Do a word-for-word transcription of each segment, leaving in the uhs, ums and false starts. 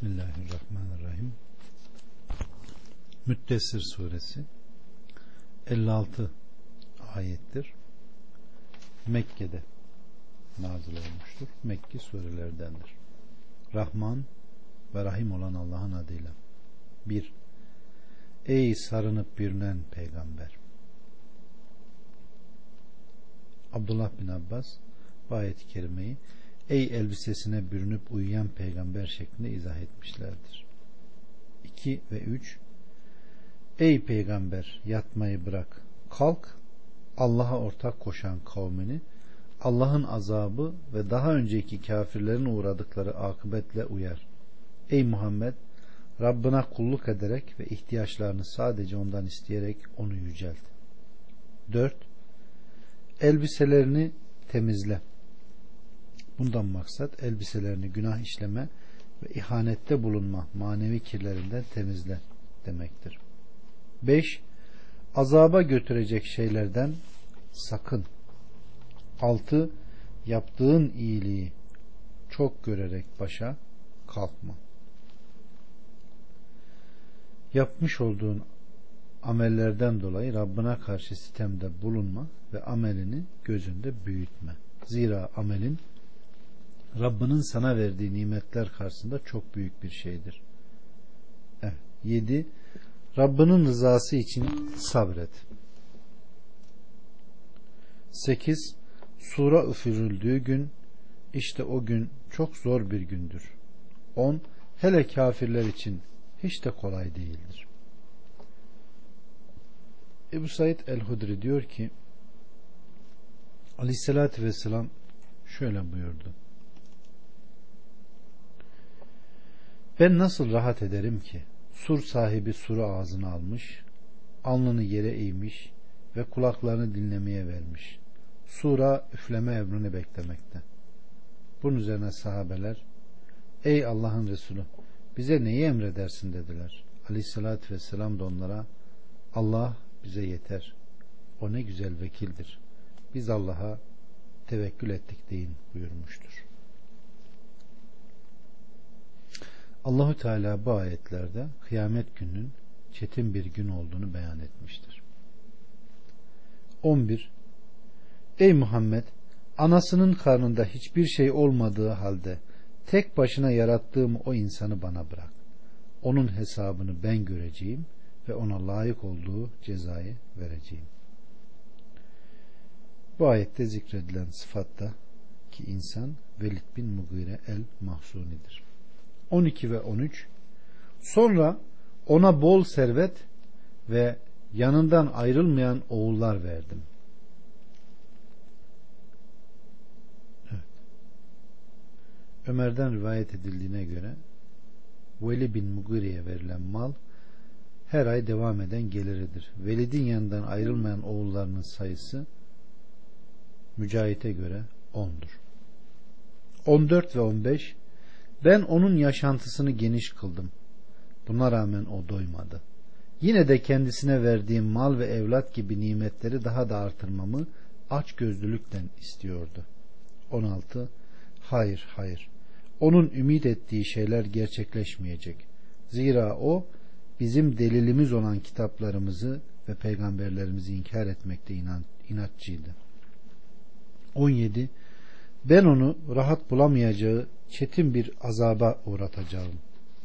Bismillahirrahmanirrahim. Müddessir suresi elli altı ayettir. Mekke'de nazil olmuştur. Mekki surelerdendir. Rahman ve Rahim olan Allah'ın adıyla. bir. Ey sarınıp bürünen peygamber. Abdullah bin Abbas bu ayet-i kerimeyi ey elbisesine bürünüp uyuyan peygamber şeklinde izah etmişlerdir. iki ve üç. Ey peygamber, yatmayı bırak, kalk, Allah'a ortak koşan kavmini Allah'ın azabı ve daha önceki kafirlerin uğradıkları akıbetle uyar. Ey Muhammed, Rabbına kulluk ederek ve ihtiyaçlarını sadece ondan isteyerek onu yücelt. dört. Elbiselerini temizle. Bundan maksat elbiselerini günah işleme ve ihanette bulunma manevi kirlerinden temizle demektir. beş. Azaba götürecek şeylerden sakın. altı. Yaptığın iyiliği çok görerek başa kalkma. Yapmış olduğun amellerden dolayı Rabbına karşı sitemde bulunma ve amelini gözünde büyütme. Zira amelin Rabbinin sana verdiği nimetler karşısında çok büyük bir şeydir. Evet. yedi. Rabbinin rızası için sabret. sekiz. Sura üfürüldüğü gün, işte o gün çok zor bir gündür. on. Hele kafirler için hiç de kolay değildir. Ebu Said el-Hudri diyor ki Aleyhisselatü Vesselam şöyle buyurdu: ben nasıl rahat ederim ki sur sahibi suru ağzına almış, alnını yere eğmiş ve kulaklarını dinlemeye vermiş, sura üfleme emrini beklemekte. Bunun üzerine sahabeler ey Allah'ın Resulü, bize neyi emredersin dediler. Aleyhissalatü vesselam da onlara Allah bize yeter, o ne güzel vekildir, biz Allah'a tevekkül ettik deyin buyurmuştur. Allahu Teala bu ayetlerde kıyamet gününün çetin bir gün olduğunu beyan etmiştir. on bir. Ey Muhammed, anasının karnında hiçbir şey olmadığı halde tek başına yarattığım o insanı bana bırak. Onun hesabını ben göreceğim ve ona layık olduğu cezayı vereceğim. Bu ayette zikredilen sıfatta ki insan Velid bin Mugire el-Mahsuni'dir. on iki ve on üç. Sonra ona bol servet ve yanından ayrılmayan oğullar verdim. Evet. Ömer'den rivayet edildiğine göre Velid bin Mugire'ye verilen mal her ay devam eden geliridir. Velid'in yanından ayrılmayan oğullarının sayısı Mücahit'e göre ondur. on dört ve on beş. Ben onun yaşantısını geniş kıldım. Buna rağmen o doymadı. Yine de kendisine verdiğim mal ve evlat gibi nimetleri daha da artırmamı açgözlülükten istiyordu. on altı. Hayır, hayır. Onun ümit ettiği şeyler gerçekleşmeyecek. Zira o bizim delilimiz olan kitaplarımızı ve peygamberlerimizi inkar etmekte inan, inatçıydı. on yedi. Ben onu rahat bulamayacağı çetin bir azaba uğratacağım.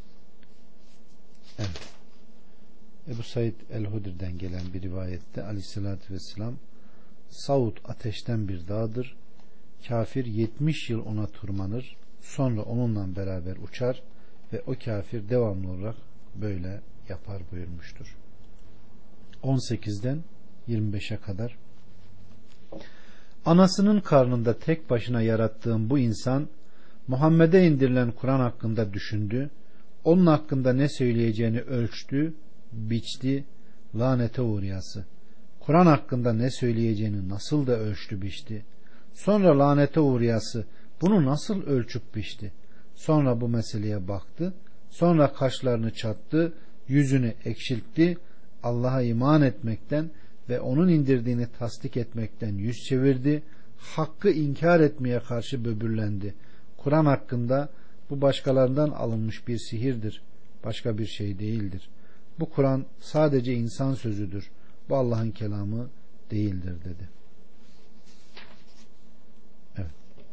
Evet. Ebu Said el-Hudri'den gelen bir rivayette Aleyhisselatü Vesselam Saud ateşten bir dağdır. Kafir yetmiş yıl ona tırmanır. Sonra onunla beraber uçar ve o kafir devamlı olarak böyle yapar buyurmuştur. on sekizden yirmi beşe kadar. Anasının karnında tek başına yarattığım bu insan Muhammed'e indirilen Kur'an hakkında düşündü. Onun hakkında ne söyleyeceğini ölçtü, biçti, lanete uğrayası. Kur'an hakkında ne söyleyeceğini nasıl da ölçtü, biçti. Sonra lanete uğrayası bunu nasıl ölçüp biçti. Sonra bu meseleye baktı. Sonra kaşlarını çattı, yüzünü ekşiltti. Allah'a iman etmekten ve onun indirdiğini tasdik etmekten yüz çevirdi. Hakkı inkar etmeye karşı böbürlendi. Kur'an hakkında Bu başkalarından alınmış bir sihirdir. Başka bir şey değildir. Bu Kur'an sadece insan sözüdür. Bu Allah'ın kelamı değildir dedi. Evet.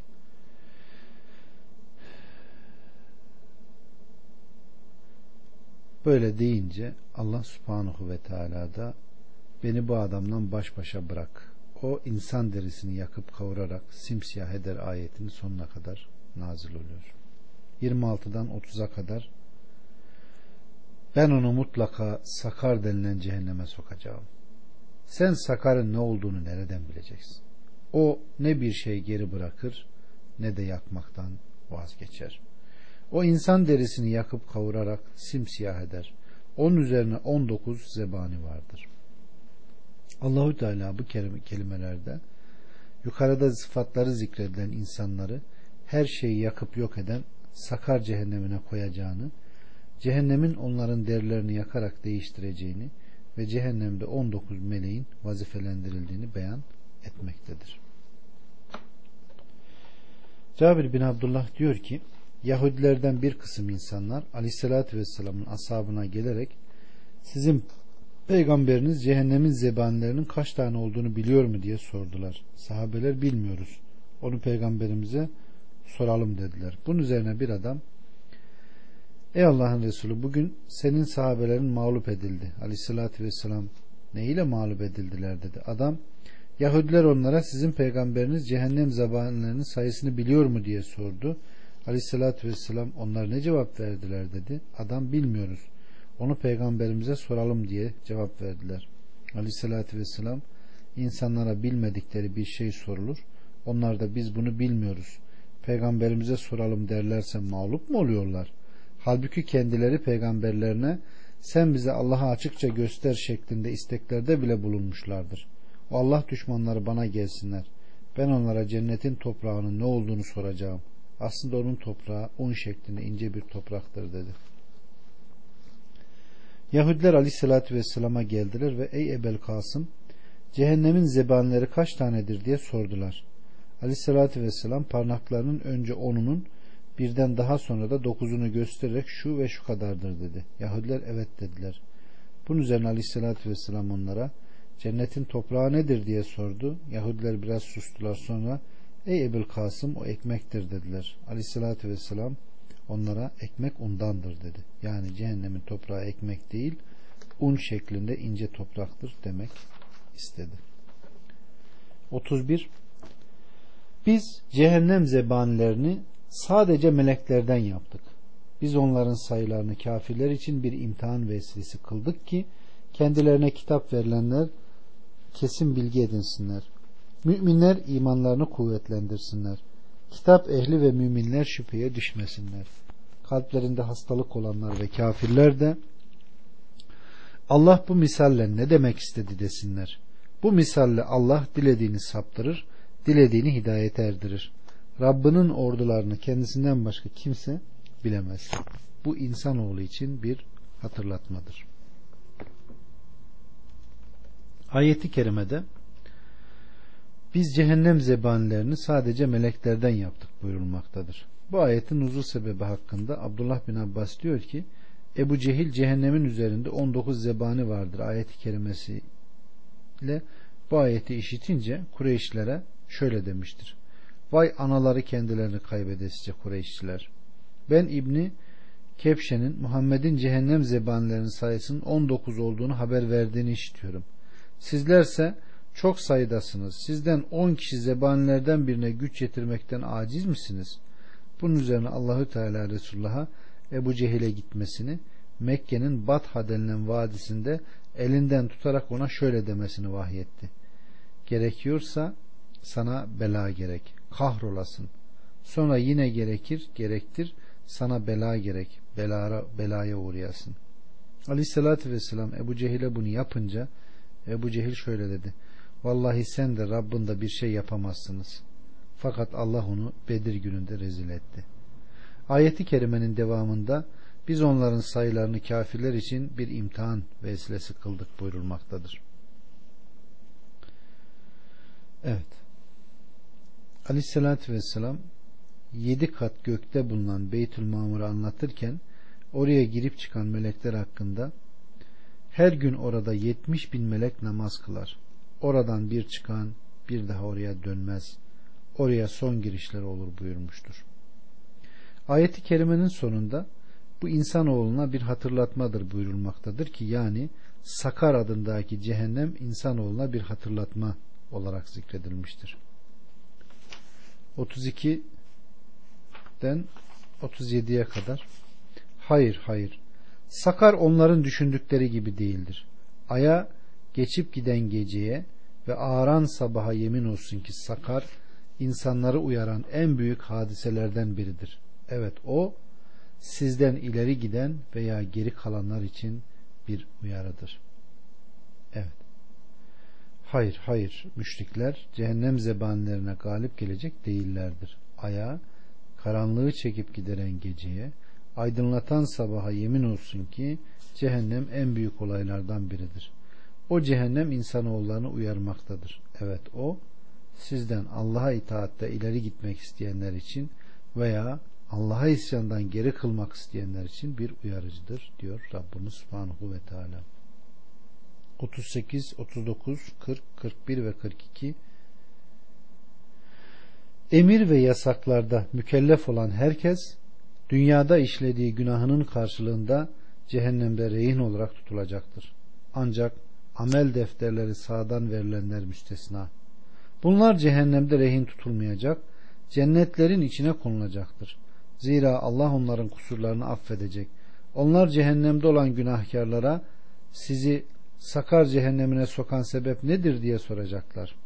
Böyle deyince Allah Subhanahu ve Teala da beni bu adamdan baş başa bırak. O insan derisini yakıp kavurarak simsiyah eder ayetinin sonuna kadar nazil oluyor. yirmi altıdan otuza kadar ben onu mutlaka Sakar denilen cehenneme sokacağım. Sen Sakar'ın ne olduğunu nereden bileceksin? O ne bir şey geri bırakır ne de yakmaktan vazgeçer. O insan derisini yakıp kavurarak simsiyah eder. Onun üzerine on dokuz zebani vardır. Allahü Teala bu kelimelerde yukarıda sıfatları zikredilen insanları her şeyi yakıp yok eden Sakar cehennemine koyacağını, cehennemin onların derilerini yakarak değiştireceğini ve cehennemde on dokuz meleğin vazifelendirildiğini beyan etmektedir. Cabir bin Abdullah diyor ki, Yahudilerden bir kısım insanlar Aleyhisselatü Vesselam'ın ashabına gelerek sizin peygamberiniz cehennemin zebanilerinin kaç tane olduğunu biliyor mu diye sordular. Sahabeler bilmiyoruz. Onu peygamberimize soralım dediler. Bunun üzerine bir adam ey Allah'ın Resulü bugün senin sahabelerin mağlup edildi. Aleyhissalatü vesselam neyle mağlup edildiler dedi. Adam Yahudiler onlara sizin peygamberiniz cehennem zebanilerinin sayısını biliyor mu diye sordu. Aleyhissalatü vesselam onlar ne cevap verdiler dedi. Adam bilmiyoruz. Onu peygamberimize soralım diye cevap verdiler. Aleyhissalatü vesselam insanlara bilmedikleri bir şey sorulur. Onlar da biz bunu bilmiyoruz. Peygamberimize soralım derlerse mağlup mu oluyorlar? Halbuki kendileri peygamberlerine sen bize Allah'ı açıkça göster şeklinde isteklerde bile bulunmuşlardır. O Allah düşmanları bana gelsinler. Ben onlara cennetin toprağının ne olduğunu soracağım. Aslında onun toprağı un şeklinde ince bir topraktır dedi. Yahudiler Aleyhisselatü Vesselam'a geldiler ve ey Ebel Kasım cehennemin zebanileri kaç tanedir diye sordular. Aleyhisselatü Vesselam parmaklarının önce onunun birden daha sonra da dokuzunu göstererek şu ve şu kadardır dedi. Yahudiler evet dediler. Bunun üzerine Aleyhisselatü Vesselam onlara cennetin toprağı nedir diye sordu. Yahudiler biraz sustular, sonra ey Ebul Kasım o ekmektir dediler. Aleyhisselatü Vesselam onlara ekmek undandır dedi. Yani cehennemin toprağı ekmek değil un şeklinde ince topraktır demek istedi. otuz bir Biz cehennem zebanilerini sadece meleklerden yaptık. Biz onların sayılarını kafirler için bir imtihan vesilesi kıldık ki kendilerine kitap verilenler kesin bilgi edinsinler. Müminler imanlarını kuvvetlendirsinler. Kitap ehli ve müminler şüpheye düşmesinler. Kalplerinde hastalık olanlar ve kafirler de Allah bu misalle ne demek istedi desinler. Bu misalle Allah dilediğini saptırır, dilediğini hidayete erdirir. Rabbinin ordularını kendisinden başka kimse bilemez. Bu insanoğlu için bir hatırlatmadır. Ayeti kerimede biz cehennem zebanilerini sadece meleklerden yaptık buyurulmaktadır. Bu ayetin nuzul sebebi hakkında Abdullah bin Abbas diyor ki Ebu Cehil cehennemin üzerinde on dokuz zebani vardır ayeti kerimesiyle bu ayeti işitince Kureyşlilere şöyle demiştir. Vay anaları kendilerini kaybedesice Kureyşliler. Ben İbni Kepşe'nin Muhammed'in cehennem zebanilerinin sayısının on dokuz olduğunu haber verdiğini işitiyorum. Sizlerse çok sayıdasınız. Sizden on kişi zebanilerden birine güç yetirmekten aciz misiniz? Bunun üzerine Allahü Teala Resulullah'a Ebu Cehil'e gitmesini, Mekke'nin Batha denilen vadisinde elinden tutarak ona şöyle demesini vahyetti. Gerekiyorsa sana bela gerek, kahrolasın. Sonra yine gerekir, gerektir, sana bela gerek, belara, belaya uğrayasın. Aleyhissalatü vesselam Ebu Cehil'e bunu yapınca Ebu Cehil şöyle dedi. Vallahi sen de Rabbinde bir şey yapamazsınız. Fakat Allah onu Bedir gününde rezil etti. Ayeti kerimenin devamında biz onların sayılarını kafirler için bir imtihan vesilesi kıldık buyurulmaktadır. Evet. Aleyhissalatü vesselam yedi kat gökte bulunan Beytül Mamur'u anlatırken oraya girip çıkan melekler hakkında her gün orada yetmiş bin melek namaz kılar. Oradan bir çıkan bir daha oraya dönmez. Oraya son girişleri olur buyurmuştur. Ayet-i kerimenin sonunda bu insanoğluna bir hatırlatmadır buyurulmaktadır ki yani Sakar adındaki cehennem insanoğluna bir hatırlatma olarak zikredilmiştir. otuz ikiden otuz yediye kadar. Hayır, hayır. Sakar onların düşündükleri gibi değildir. Aya, geçip giden geceye ve ağaran sabaha yemin olsun ki Sakar insanları uyaran en büyük hadiselerden biridir. Evet, o sizden ileri giden veya geri kalanlar için bir uyarıdır. Evet. Hayır, hayır. Müşrikler cehennem zebanilerine galip gelecek değillerdir. Aya, karanlığı çekip gideren geceye, aydınlatan sabaha yemin olsun ki cehennem en büyük olaylardan biridir. O cehennem insanoğullarını uyarmaktadır. Evet, o sizden Allah'a itaatte ileri gitmek isteyenler için veya Allah'a isyandan geri kılmak isteyenler için bir uyarıcıdır diyor Rabbimiz Subhanahu ve Teala. otuz sekiz, otuz dokuz, kırk, kırk bir ve kırk iki. Emir ve yasaklarda mükellef olan herkes dünyada işlediği günahının karşılığında cehennemde rehin olarak tutulacaktır. Ancak amel defterleri sağdan verilenler müstesna. Bunlar cehennemde rehin tutulmayacak, cennetlerin içine konulacaktır. Zira Allah onların kusurlarını affedecek. Onlar cehennemde olan günahkarlara sizi Sakar cehennemine sokan sebep nedir diye soracaklar.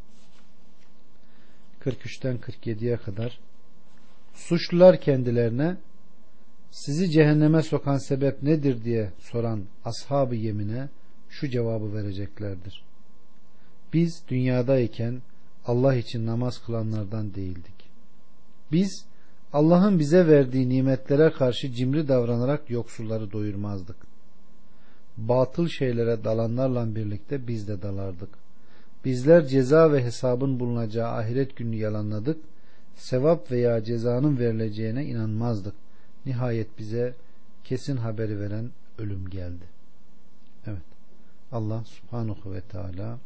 kırk üçten kırk yediye kadar. Suçlular kendilerine sizi cehenneme sokan sebep nedir diye soran ashab-ı yemine şu cevabı vereceklerdir. Biz dünyadayken Allah için namaz kılanlardan değildik. Biz Allah'ın bize verdiği nimetlere karşı cimri davranarak yoksulları doyurmazdık. Batıl şeylere dalanlarla birlikte biz de dalardık. Bizler ceza ve hesabın bulunacağı ahiret gününü yalanladık. Sevap veya cezanın verileceğine inanmazdık. Nihayet bize kesin haberi veren ölüm geldi. Evet. Allah Subhanahu ve Teala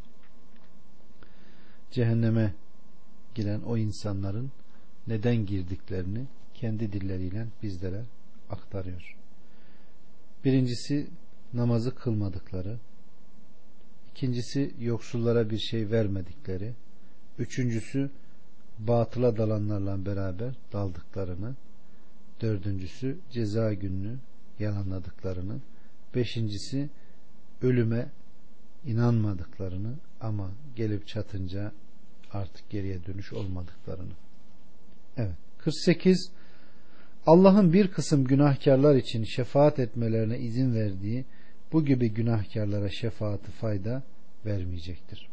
cehenneme giren o insanların neden girdiklerini kendi dilleriyle bizlere aktarıyor. Birincisi namazı kılmadıkları, ikincisi yoksullara bir şey vermedikleri, üçüncüsü batıla dalanlarla beraber daldıklarını, dördüncüsü ceza gününü yalanladıklarını, beşincisi ölüme inanmadıklarını ama gelip çatınca artık geriye dönüş olmadıklarını. Evet. kırk sekiz Allah'ın bir kısım günahkarlar için şefaat etmelerine izin verdiği bu gibi günahkarlara şefaati fayda vermeyecektir.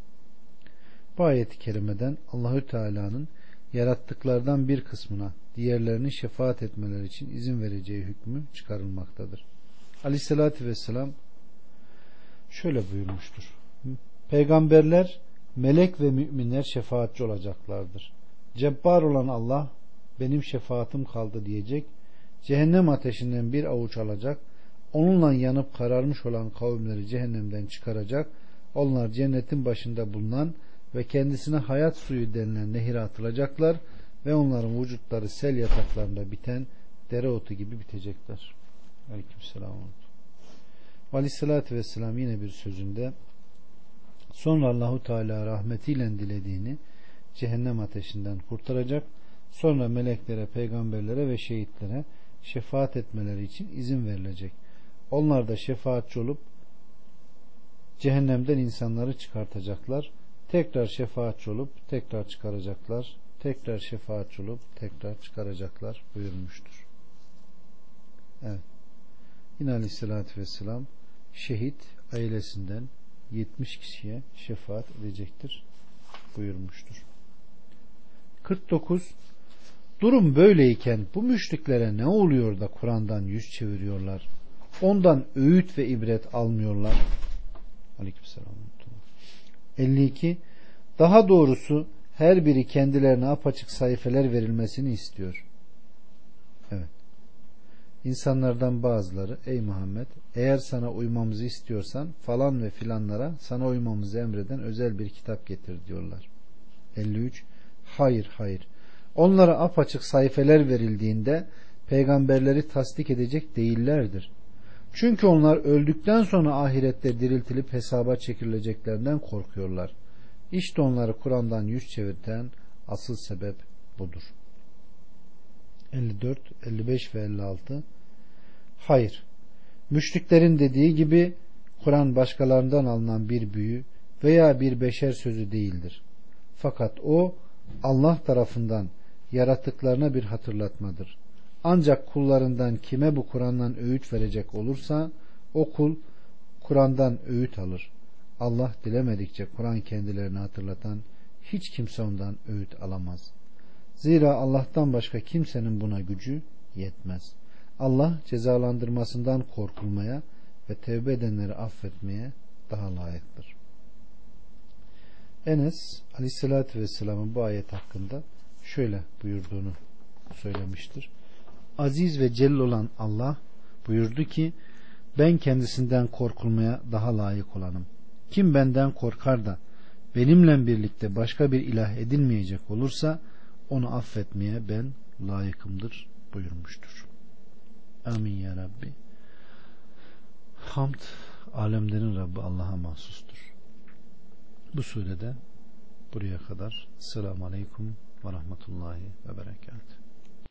Bu ayet-i kerimeden Allahü Teala'nın yarattıklardan bir kısmına diğerlerini şefaat etmeleri için izin vereceği hükmü çıkarılmaktadır. Aleyhissalatü vesselam şöyle buyurmuştur. Peygamberler, melek ve müminler şefaatçi olacaklardır. Cebbar olan Allah benim şefaatim kaldı diyecek. Cehennem ateşinden bir avuç alacak. Onunla yanıp kararmış olan kavimleri cehennemden çıkaracak. Onlar cennetin başında bulunan ve kendisine hayat suyu denilen nehire atılacaklar ve onların vücutları sel yataklarında biten dereotu gibi bitecekler. Aleykümselam. Aleyhissalatü vesselam yine bir sözünde sonra Allahu Teala rahmetiyle dilediğini cehennem ateşinden kurtaracak. Sonra meleklere, peygamberlere ve şehitlere şefaat etmeleri için izin verilecek. Onlar da şefaatçi olup cehennemden insanları çıkartacaklar. Tekrar şefaatçi olup tekrar çıkaracaklar. Tekrar şefaatçi olup tekrar çıkaracaklar buyurmuştur. Evet. Yine Aleyhisselatü Vesselam şehit ailesinden yetmiş kişiye şefaat edecektir buyurmuştur. kırk dokuz Durum böyleyken bu müşriklere ne oluyor da Kur'an'dan yüz çeviriyorlar? Ondan öğüt ve ibret almıyorlar. Aleykümselam. elli iki Daha doğrusu her biri kendilerine apaçık sayfeler verilmesini istiyor. Evet. İnsanlardan bazıları, ey Muhammed, eğer sana uymamızı istiyorsan falan ve filanlara sana uymamızı emreden özel bir kitap getir diyorlar. elli üç. Hayır, hayır. Onlara apaçık sayfeler verildiğinde peygamberleri tasdik edecek değillerdir. Çünkü onlar öldükten sonra ahirette diriltilip hesaba çekileceklerinden korkuyorlar. İşte onları Kur'an'dan yüz çevirten asıl sebep budur. elli dört, elli beş ve elli altı. Hayır. Müşriklerin dediği gibi Kur'an başkalarından alınan bir büyü veya bir beşer sözü değildir. Fakat o Allah tarafından yarattıklarına bir hatırlatmadır. Ancak kullarından kime bu Kur'an'dan öğüt verecek olursa o kul Kur'an'dan öğüt alır. Allah dilemedikçe Kur'an kendilerini hatırlatan hiç kimse ondan öğüt alamaz. Zira Allah'tan başka kimsenin buna gücü yetmez. Allah cezalandırmasından korkulmaya ve tevbe edenleri affetmeye daha layıktır. Enes Aleyhisselatü Vesselam'ın bu ayet hakkında şöyle buyurduğunu söylemiştir. Aziz ve celil olan Allah buyurdu ki, ben kendisinden korkulmaya daha layık olanım. Kim benden korkar da benimle birlikte başka bir ilah edilmeyecek olursa onu affetmeye ben layıkımdır buyurmuştur. Amin ya Rabbi. Hamd alemlerin Rabbi Allah'a mahsustur. Bu surede buraya kadar. Selamun Aleyküm ve Rahmetullahi ve Berekatuhu.